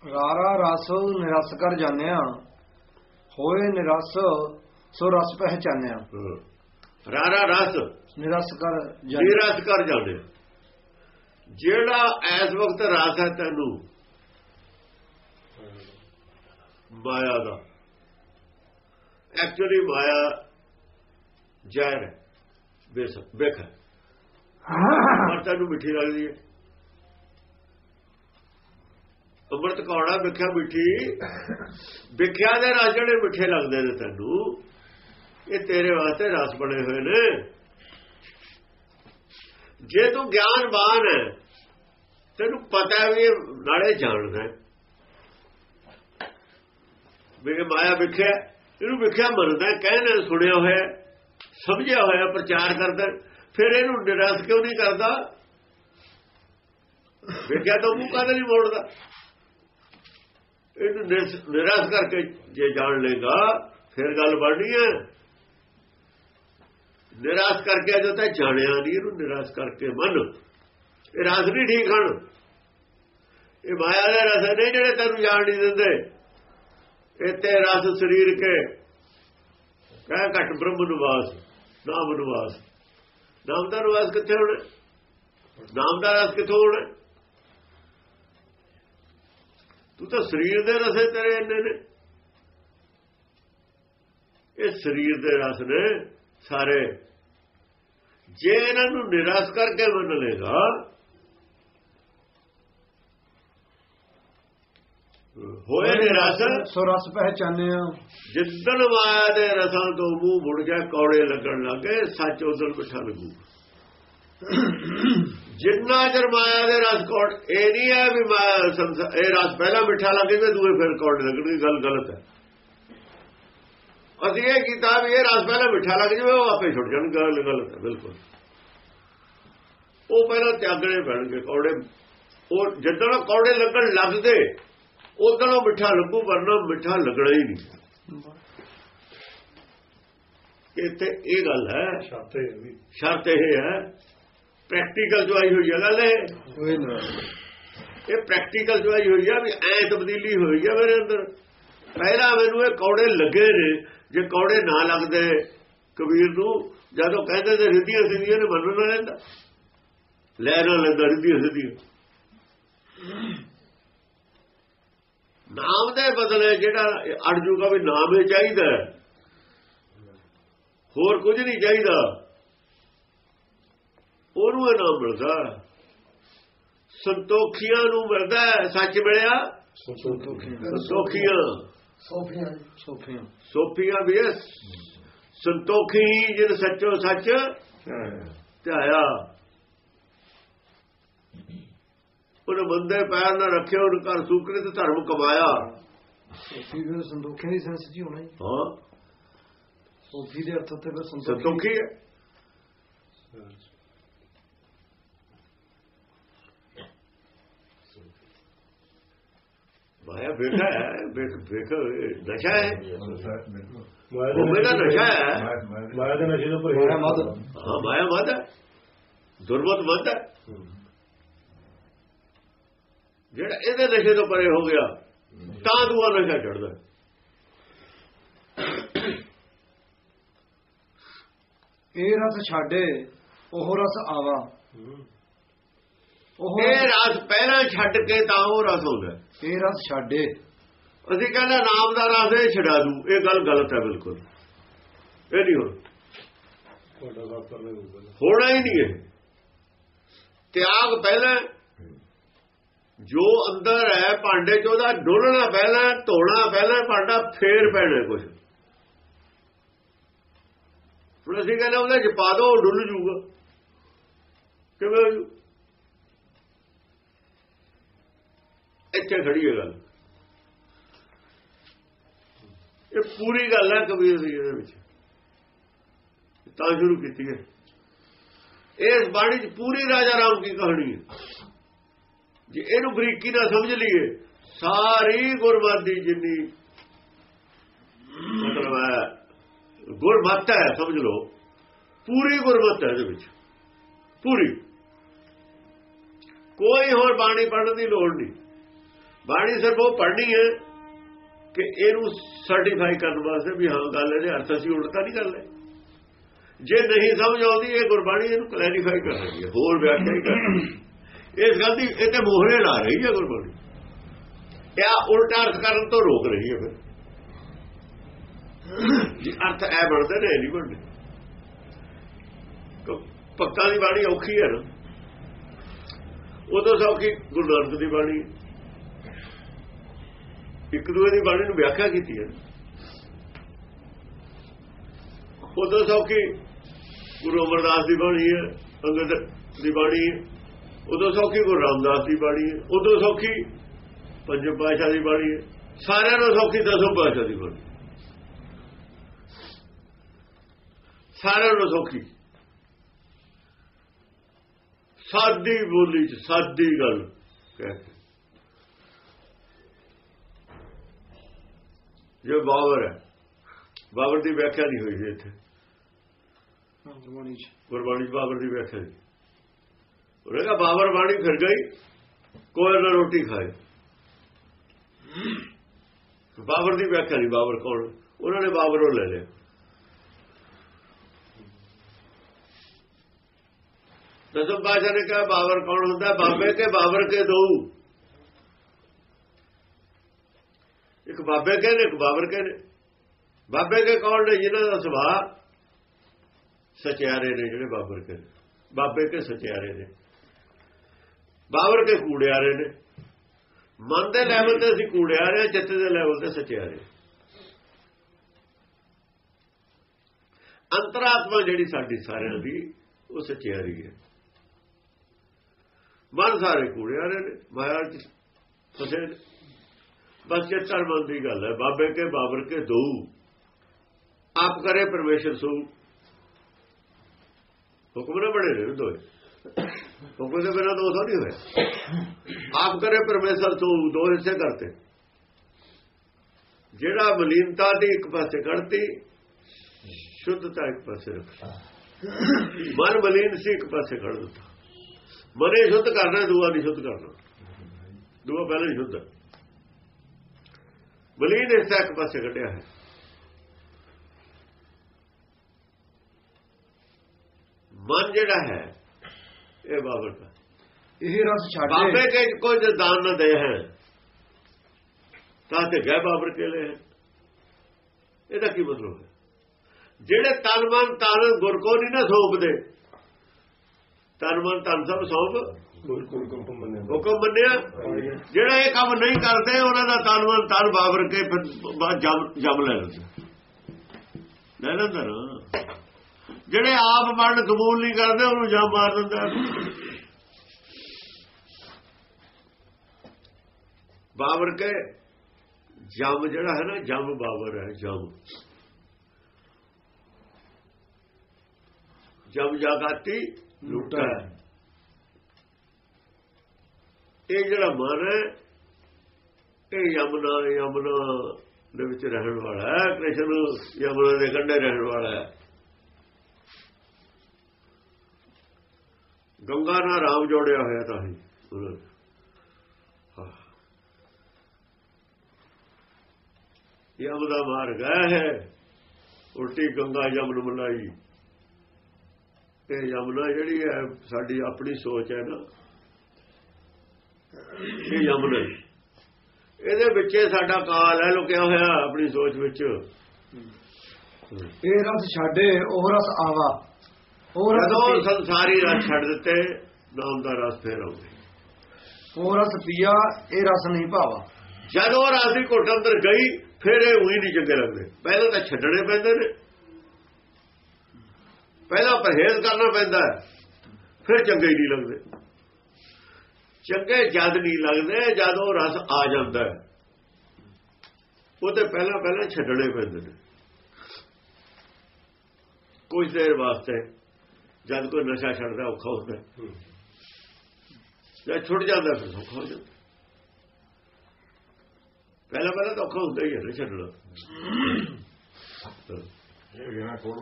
ਰਾਰਾ ਰਸ ਨਿਰਸ ਕਰ ਜਾਣਿਆ, ਹੋਏ ਨਿਰਸ ਸੋ ਰਸ ਪਹਿਚਾਨਿਆ। ਰਾਰਾ ਰਸ ਨਿਰਸ ਕਰ ਨਿਰਸ ਕਰ ਜਾਣਿਆ, ਜਿਹੜਾ ਇਸ ਵਕਤ ਰਸ ਹੈ ਤੈਨੂੰ ਮਾਇਆ ਦਾ, ਐਕਚੁਅਲੀ ਮਾਇਆ ਜ਼ਹਿਰ ਹੈ, ਵੇਖ ਪਰ ਤੈਨੂੰ ਮਿੱਠੀ ਲੱਗਦੀ ਹੈ। ਅੰਮ੍ਰਿਤ ਕੌੜਾ ਵੇਖਿਆ ਮਿੱਠੀ, ਵੇਖਿਆ ਦੇ ਰਸ ਜਿਹੜੇ ਮਿੱਠੇ ਲੱਗਦੇ ਨੇ ਤੈਨੂੰ, ਇਹ ਤੇਰੇ ਵਾਸਤੇ ਰਸ ਬਣੇ ਹੋਏ ਨੇ। ਜੇ ਤੂੰ ਗਿਆਨਵਾਨ ਹੈ, ਤੈਨੂੰ ਪਤਾ ਵੀ ਨਾਲੇ ਜਾਣਦਾ ਵੀ ਇਹ ਮਾਇਆ ਵੇਖਿਆ, ਇਹਨੂੰ ਵੇਖਿਆ ਮੰਨਦਾ, ਕਹਿਣਾ ਸੁਣਿਆ ਹੋਇਆ, ਸਮਝਿਆ ਹੋਇਆ, ਪ੍ਰਚਾਰ ਕਰਦਾ, ਫਿਰ ਇਹਨੂੰ ਨਿਰਾਸ਼ ਕਿਉਂ ਨਹੀਂ ਕਰਦਾ? ਵੇਖਿਆ ਤਾਂ ਮੂੰਹ ਕਾਹਦੇ ਨਹੀਂ ਮੋੜਦਾ? ਇਹਨੂੰ ਨਿਰਾਸ਼ ਕਰਕੇ ਜੇ ਜਾਣ ਲੇਗਾ ਫਿਰ ਗੱਲ ਬਣਨੀ ਹੈ। ਨਿਰਾਸ਼ ਕਰਕੇ ਅਜੇ ਤਾਂ ਜਾਣਿਆ ਨਹੀਂ, ਇਹਨੂੰ ਨਿਰਾਸ਼ ਕਰਕੇ ਮੰਨ। ਇਹ ਰਸ ਨਹੀਂ ਠੀਕ ਹਨ, ਇਹ ਮਾਇਆ ਦੇ ਰਸ ਨਹੀਂ ਜਿਹੜੇ ਤੈਨੂੰ ਜਾਣ ਨਹੀਂ ਦਿੰਦੇ। ਇਹ ਤੇ ਰਸ ਸਰੀਰ ਕੇ ਕਹਿ ਘਟ ਬ੍ਰਹਮ ਨਿਵਾਸ, ਨਾਮ ਨਿਵਾਸ। ਨਾਮ ਦਾ ਨਿਵਾਸ ਕਿੱਥੇ ਹੋਣਾ? ਨਾਮ ਦਾ ਰਸ ਕਿੱਥੋਂ ਹੋਣਾ? ਤੂੰ ਤਾਂ ਸਰੀਰ ਦੇ ਰਸੇ ਤੇਰੇ ਇੰਨੇ ਨੇ, ਇਹ ਸਰੀਰ ਦੇ ਰਸ ਨੇ ਸਾਰੇ। ਜੇ ਇਹਨਾਂ ਨੂੰ ਨਿਰਾਸ਼ ਕਰਕੇ ਮੰਨ ਲੇਗਾ, ਹੋਏ ਨਿਰਾਸ਼ ਸੋ ਰਸ ਪਹਿਚਾਨਿਆ। ਜਿੱਦਣ ਮਾਇਆ ਦੇ ਰਸਾਂ ਤੋਂ ਮੂੰਹ ਮੁੜ ਗਿਆ, ਕੌੜੇ ਲੱਗਣ ਲੱਗੇ, ਸੱਚ ਉਦੋਂ ਮਿੱਠਾ ਲੱਗੂ। ਜਿੰਨਾ ਚਿਰ ਮਾਇਆ ਦੇ ਰਸ ਕੌੜ, ਇਹ ਨਹੀਂ ਹੈ ਵੀ ਇਹ ਰਸ ਪਹਿਲਾਂ ਮਿੱਠਾ ਲੱਗੇਗਾ ਦੂਏ ਫਿਰ ਕੌੜੇ ਲੱਗਣਗੇ, ਗੱਲ ਗਲਤ ਹੈ। ਅਸੀਂ ਇਹ ਕੀਤਾ ਵੀ ਇਹ ਰਸ ਪਹਿਲਾਂ ਮਿੱਠਾ ਲੱਗ ਜਾਵੇ, ਉਹ ਆਪੇ ਛੁੱਟ ਜਾਣ, ਗੱਲ ਗਲਤ ਹੈ ਬਿਲਕੁਲ। ਉਹ ਪਹਿਲਾਂ ਤਿਆਗਣੇ ਪੈਣਗੇ ਕੌੜੇ। ਉਹ ਜਿੱਦਣ ਕੌੜੇ ਲੱਗਣ ਲੱਗਦੇ ਉਦੋਂ ਉਹ ਮਿੱਠਾ ਲੱਗੂ, ਵਰਨਾ ਮਿੱਠਾ ਲੱਗਣਾ ਹੀ ਨਹੀਂ। ਇੱਥੇ ਇਹ ਗੱਲ ਹੈ, ਸ਼ਰਤ ਇਹ ਹੈ, ਪ੍ਰੈਕਟੀਕਲ ਜੋ ਆਈ ਹੋਈ ਹੈ ਗੱਲ ਇਹ ਪ੍ਰੈਕਟੀਕਲ ਜੋ ਆਈ ਹੋਈ ਹੈ ਵੀ ਐ ਤਬਦੀਲੀ ਹੋਈ ਹੈ ਮੇਰੇ ਅੰਦਰ। ਪਹਿਲਾਂ ਮੈਨੂੰ ਇਹ ਕੌੜੇ ਲੱਗੇ ਨੇ, ਜੇ ਕੌੜੇ ਨਾ ਲੱਗਦੇ ਕਬੀਰ ਨੂੰ, ਜਦੋਂ ਕਹਿੰਦੇ ਤੇ ਰਿੱਧੀਆਂ ਸਿੱਧੀਆਂ ਨੇ ਮੰਨ ਨਾ ਲੈਂਦਾ, ਲੈ ਨਾ ਲੈਂਦਾ ਰਿੱਧੀਆਂ ਸਿੱਧੀਆਂ। ਨਾਮ ਦੇ ਬਦਲੇ ਜਿਹੜਾ ਅੜ ਜੂਗਾ ਵੀ ਨਾਮ ਹੀ ਚਾਹੀਦਾ, ਹੋਰ ਕੁਝ ਨਹੀਂ ਚਾਹੀਦਾ, ਉਹਨੂੰ ਇਹ ਨਾਮ ਮਿਲਦਾ। ਸੰਤੋਖੀਆਂ ਨੂੰ ਮਿਲਦਾ ਸੱਚ ਮਿਲਿਆ, ਸੰਤੋਖੀਆਂ ਸੋਫੀਆਂ ਵੀ ਸੰਤੋਖੀ ਜਿਨ ਸੱਚੋ ਸੱਚ ਧਿਆਇਆ। ਉਹਨੇ ਬੰਦੇ ਪੈਰ ਨਾ ਰੱਖਿਆ, ਉਹਨੇ ਘਰ ਸੂਕਰਿਤ ਧਰਮ ਕਮਾਇਆ। ਸੰਤੋਖੀ ਦੀ ਸੈਂਸ ਜੀ ਹੋਣਾ। ਹਾਂ, ਸੋਫੀ ਦੇ ਅਰਥ ਤੇ ਸੰਤੋਖੀ ਹੈ। ਮਾਇਆ ਵੇਖਾ ਹੈ, ਵੇਖ ਨਸ਼ਾ ਹੈ, ਮੇਰਾ ਨਸ਼ਾ ਹੈ। ਮਾਇਆ ਦੇ ਨਸ਼ੇ ਤੋਂ ਮਾਇਆ ਮਦ। ਹਾਂ, ਮਾਇਆ ਮਦ ਹੈ, ਦੁਰਮਤ ਮਦ ਹੈ। ਜਿਹੜਾ ਇਹਦੇ ਨਸ਼ੇ ਤੋਂ ਪਰੇ ਹੋ ਗਿਆ ਤਾਂ ਦੂਆ ਨਸ਼ਾ ਚੜਦਾ। ਇਹ ਰਸ ਛੱਡੇ ਉਹ ਰਸ ਆਵਾ। ਇਹ ਰਸ ਪਹਿਲਾਂ ਛੱਡ ਕੇ ਤਾਂ ਉਹ ਰਸ ਹੁੰਦਾ। ਇਹ ਰਸ ਛੱਡੇ, ਅਸੀਂ ਕਹਿੰਦੇ ਨਾਮ ਦਾ ਰਸ ਇਹ ਛਡਾ ਦੂ, ਇਹ ਗੱਲ ਗਲਤ ਹੈ ਬਿਲਕੁਲ। ਇਹ ਨਹੀਂ ਹੋਣਾ ਹੀ ਨਹੀਂ। ਇਹ ਤਿਆਗ ਪਹਿਲਾਂ, ਜੋ ਅੰਦਰ ਹੈ ਭਾਂਡੇ ਚ ਉਹਦਾ ਡੋਲਣਾ ਪਹਿਲਾਂ, ਧੋਣਾ ਪਹਿਲਾਂ ਭਾਂਡਾ, ਫੇਰ ਪੈਣਾ ਕੁਛ। ਹੁਣ ਅਸੀਂ ਕਹਿੰਦੇ ਉਹਦੇ ਚ ਪਾ ਦੋ, ਉਹ ਡੁੱਲ ਜੂਗਾ। ਕਿਵੇਂ? ਇੱਥੇ ਖੜੀ ਹੈ ਗੱਲ। ਇਹ ਪੂਰੀ ਗੱਲ ਹੈ ਕਬੀਰ ਦੀ, ਇਹਦੇ ਵਿੱਚ ਤਾਂ ਸ਼ੁਰੂ ਕੀਤੀ ਹੈ। ਇਸ ਬਾਣੀ ਚ ਪੂਰੀ ਰਾਜਾ ਰਾਮ ਦੀ ਕਹਾਣੀ ਹੈ। ਜੇ ਇਹਨੂੰ ਬਰੀਕੀ ਨਾਲ ਸਮਝ ਲਈਏ, ਸਾਰੀ ਗੁਰਮਤਿ ਦੀ ਜਿੰਨੀ ਮਤਲਬ ਹੈ ਗੁਰਮਤਿ ਹੈ, ਸਮਝ ਲਓ ਪੂਰੀ ਗੁਰਮਤਿ ਹੈ ਇਹਦੇ ਵਿੱਚ, ਪੂਰੀ। ਕੋਈ ਹੋਰ ਬਾਣੀ ਪੜ੍ਹਨ ਦੀ ਲੋੜ ਨਹੀਂ। ਬਾਣੀ ਸਿਰਫ ਉਹ ਪੜ੍ਹਨੀ ਹੈ ਕਿ ਇਹਨੂੰ ਸਰਟੀਫਾਈ ਕਰਨ ਵਾਸਤੇ ਵੀ ਹਾਂ ਗੱਲ ਇਹਦੇ ਅਰਥ ਅਸੀਂ ਉਲਟਾ ਨਹੀਂ ਕਰਦੇ। ਜੇ ਨਹੀਂ ਸਮਝ ਆਉਂਦੀ ਇਹ ਗੁਰਬਾਣੀ ਇਹਨੂੰ ਕਲੈਰੀਫਾਈ ਕਰ ਰਹੀ ਹੈ, ਹੋਰ ਵਿਆਖਿਆ ਹੀ ਕਰ ਰਹੀ ਹੈ। ਇਸ ਗੱਲ ਦੀ ਇਹ ਤੇ ਮੋਹਰੇ ਲਾ ਰਹੀ ਹੈ ਗੁਰਬਾਣੀ, ਇਹ ਉਲਟਾ ਅਰਥ ਕਰਨ ਤੋਂ ਰੋਕ ਰਹੀ ਹੈ। ਫਿਰ ਜੀ ਅਰਥ ਇਹ ਬਣਦੇ ਨੇ, ਨਹੀਂ ਬਣਦੇ। ਭਗਤਾਂ ਦੀ ਬਾਣੀ ਔਖੀ ਹੈ ਨਾ, ਉਦੋਂ ਸੌਖੀ ਗੁਰੂ ਨਾਨਕ ਦੀ ਬਾਣੀ, ਇੱਕ ਦੂਏ ਦੀ ਬਾਣੀ ਨੂੰ ਵਿਆਖਿਆ ਕੀਤੀ ਹੈ। ਉਦੋਂ ਸੌਖੀ ਗੁਰੂ ਅਮਰਦਾਸ ਦੀ ਬਾਣੀ ਹੈ, ਅੰਗਦ ਦੀ ਬਾਣੀ ਹੈ। ਉਦੋਂ ਸੌਖੀ ਗੁਰੂ ਰਾਮਦਾਸ ਦੀ ਬਾਣੀ ਹੈ। ਉਦੋਂ ਸੌਖੀ ਪੰਜਵੇਂ ਪਾਤਸ਼ਾਹ ਦੀ ਬਾਣੀ ਹੈ। ਸਾਰਿਆਂ ਨੂੰ ਸੌਖੀ ਦਸਵੇਂ ਪਾਤਸ਼ਾਹ ਦੀ ਬਾਣੀ, ਸਾਰਿਆਂ ਨੂੰ ਸੌਖੀ। ਸਾਦੀ ਬੋਲੀ ਚ ਸਾਦੀ ਗੱਲ ਕਹਿੰਦੇ। ਜੋ ਬਾਬਰ ਹੈ, ਬਾਬਰ ਦੀ ਵਿਆਖਿਆ ਨਹੀਂ ਹੋਈ ਇੱਥੇ ਗੁਰਬਾਣੀ ਚ। ਬਾਬਰ ਦੀ ਵਿਆਖਿਆ ਨਹੀਂ। ਉਹਨੇ ਕਿਹਾ ਬਾਬਰ ਬਾਣੀ ਫਿਰ ਗਈ, ਕੋਈ ਨਾ ਰੋਟੀ ਖਾਏ। ਬਾਬਰ ਦੀ ਵਿਆਖਿਆ ਨਹੀਂ। ਬਾਬਰ ਕੌਣ? ਉਹਨਾਂ ਨੇ ਬਾਬਰੋਂ ਲੈ ਲਿਆ। ਦਸਮ ਪਾਤਸ਼ਾਹ ਨੇ ਕਿਹਾ ਬਾਬਰ ਕੌਣ ਹੁੰਦਾ? ਬਾਬੇ ਕੇ ਬਾਬਰ ਕੇ ਦੋ, ਇੱਕ ਬਾਬੇ ਕੇ ਨੇ, ਇੱਕ ਬਾਬਰ ਕੇ ਨੇ। ਬਾਬੇ ਕੇ ਕੌਣ ਨੇ? ਜਿਨ੍ਹਾਂ ਦਾ ਸੁਭਾਅ ਸਚਿਆਰੇ ਨੇ, ਜਿਹੜੇ ਬਾਬਰ ਕੇ ਨੇ। ਬਾਬੇ ਕੇ ਸਚਿਆਰੇ ਨੇ, ਬਾਬਰ ਕੇ ਕੂੜਿਆਰੇ ਨੇ। ਮਨ ਦੇ ਲੈਵਲ ਤੇ ਅਸੀਂ ਕੂੜਿਆਰੇ, ਚਿੱਤ ਦੇ ਲੈਵਲ ਤੇ ਸਚਿਆਰੇ। ਅੰਤਰਾਤਮਾ ਜਿਹੜੀ ਸਾਡੀ ਸਾਰਿਆਂ ਦੀ, ਉਹ ਸਚਿਆਰੀ ਹੈ। ਮਨ ਸਾਰੇ ਕੂੜਿਆਰੇ ਨੇ, ਮਾਇਆ ਚ ਫਸੇ ਨੇ। ਬਸ ਚਿੱਤਰ ਮਨ ਦੀ ਗੱਲ ਹੈ। ਬਾਬੇ ਕੇ ਬਾਬਰ ਕੇ ਦੋ, ਆਪ ਕਰੇ ਪਰਮੇਸ਼ਰ ਸੋ। ਹੁਕਮ ਨਾ ਬੜੇ ਨੇ ਦੋਏ, ਹੁਕਮ ਦੇ ਬਿਨਾਂ ਦੋ ਨਹੀਂ ਹੋਇਆ। ਆਪ ਕਰੇ ਪਰਮੇਸ਼ਰ ਸੋ, ਦੋ ਹਿੱਸੇ ਕਰਤੇ। ਜਿਹੜਾ ਮਲੀਨਤਾ ਦੀ ਇੱਕ ਪਾਸੇ ਕੱਢਤੀ, ਸ਼ੁੱਧਤਾ ਇੱਕ ਪਾਸੇ ਰੱਖੀ। ਮਨ ਮਲੀਨ ਸੀ, ਇੱਕ ਪਾਸੇ ਕੱਢ ਦਿੱਤਾ। ਮਨੇ ਸ਼ੁੱਧ ਕਰਨਾ, ਦੂਆ ਨਹੀਂ ਸ਼ੁੱਧ ਕਰਨਾ। ਦੂਆ ਪਹਿਲਾਂ ਹੀ ਸ਼ੁੱਧ ਹੈ। ਮਲੀਨ ਹਿੱਸਾ ਇੱਕ ਪਾਸੇ ਕੱਢਿਆ ਹੈ। ਮਨ ਜਿਹੜਾ ਹੈ ਇਹ ਬਾਬਰ ਦਾ, ਇਹ ਰਸ ਛੱਡ ਬਾਬੇ ਕੇ ਕੋਈ ਦਾਨ ਨਾ ਦੇ ਹੈ ਤਾਂ ਤੇ ਗਏ ਬਾਬਰ ਕੇ ਲੈ। ਇਹਦਾ ਕੀ ਮਤਲਬ ਹੈ? ਜਿਹੜੇ ਤਨ ਮਨ ਤਨ ਗੁਰ ਕੋ ਨਹੀਂ ਨਾ ਸੌਂਪਦੇ, ਤਨ ਮਨ ਤਨ ਸਭ ਸੌਂਪ ਹੁਕਮ ਮੰਨਿਆ। ਜਿਹੜਾ ਇਹ ਕੰਮ ਨਹੀਂ ਕਰਦੇ, ਉਹਨਾਂ ਦਾ ਤਨ ਮਨ ਤਨ ਬਾਬਰ ਕੇ ਜਮ ਲੈ ਲੈਂਦਾ ਨਾ। ਜਿਹੜੇ ਆਪ ਮਰਨ ਕਬੂਲ ਨਹੀਂ ਕਰਦੇ, ਉਹਨੂੰ ਜਮ ਮਾਰ ਦਿੰਦਾ। ਬਾਬਰ ਕੇ ਜਮ ਜਿਹੜਾ ਹੈ ਨਾ, ਜਮ ਬਾਬਰ ਹੈ। ਜਮ ਜਾਗਾਤੀ ਲੁੱਟਾ ਹੈ। ਇਹ ਜਿਹੜਾ ਮਨ ਹੈ, ਇਹ ਯਮਨਾ ਦੇ ਵਿੱਚ ਰਹਿਣ ਵਾਲਾ ਹੈ। ਕ੍ਰਿਸ਼ਨ ਯਮਨਾ ਦੇ ਕੰਢੇ ਰਹਿਣ ਵਾਲਾ ਹੈ। ਗੰਗਾ ਨਾਲ ਰਾਮ ਜੋੜਿਆ ਹੋਇਆ ਤਾਂ ਹੀ ਯਮ ਦਾ ਮਾਰ ਗਿਆ ਹੈ। ਉਲਟੀ ਗੰਗਾ ਯਮਨ ਮਲਾਈ। ਇਹ ਯਮਨਾ ਜਿਹੜੀ ਹੈ ਸਾਡੀ ਆਪਣੀ ਸੋਚ ਹੈ ਨਾ, ਇਹ ਯਮਨ ਹੈ। ਇਹਦੇ ਵਿੱਚ ਸਾਡਾ ਕਾਲ ਹੈ ਲੁਕਿਆ ਹੋਇਆ, ਆਪਣੀ ਸੋਚ ਵਿੱਚ। ਇਹ ਰਸ ਛੱਡੇ ਉਹ ਰਸ ਆਵਾ। ਜਦੋਂ ਸੰਸਾਰੀ ਰਸ ਛੱਡ ਦਿੱਤੇ, ਨਾਮ ਦਾ ਰਸ ਫੇਰ ਆਉਂਦੇ। ਉਹ ਰਸ ਪੀਆ, ਇਹ ਰਸ ਨਹੀਂ ਭਾਵਾ। ਜਦੋਂ ਰਸ ਦੀ ਘੁੱਟ ਅੰਦਰ ਗਈ, ਫਿਰ ਇਹ ਉਹੀ ਨਹੀਂ ਚੰਗੇ ਲੱਗਦੇ। ਪਹਿਲਾਂ ਤਾਂ ਛੱਡਣੇ ਪੈਂਦੇ ਨੇ, ਪਹਿਲਾਂ ਪਰਹੇਜ਼ ਕਰਨਾ ਪੈਂਦਾ, ਫਿਰ ਚੰਗੇ ਹੀ ਨਹੀਂ ਲੱਗਦੇ। ਚੰਗੇ ਜਦ ਨਹੀਂ ਲੱਗਦੇ ਜਦੋਂ ਰਸ ਆ ਜਾਂਦਾ, ਉਹ ਤੇ ਪਹਿਲਾਂ ਛੱਡਣੇ ਪੈਂਦੇ ਨੇ। ਕੁਝ ਦੇਰ ਵਾਸਤੇ ਜਦ ਕੋਈ ਨਸ਼ਾ ਛੱਡਦਾ ਔਖਾ ਹੁੰਦਾ, ਜਦ ਛੁੱਟ ਜਾਂਦਾ ਫਿਰ ਔਖਾ ਹੋ ਜਾਂਦਾ। ਪਹਿਲਾਂ ਤਾਂ ਔਖਾ ਹੁੰਦਾ ਹੀ ਹੈ ਨਾ ਛੱਡਣਾ।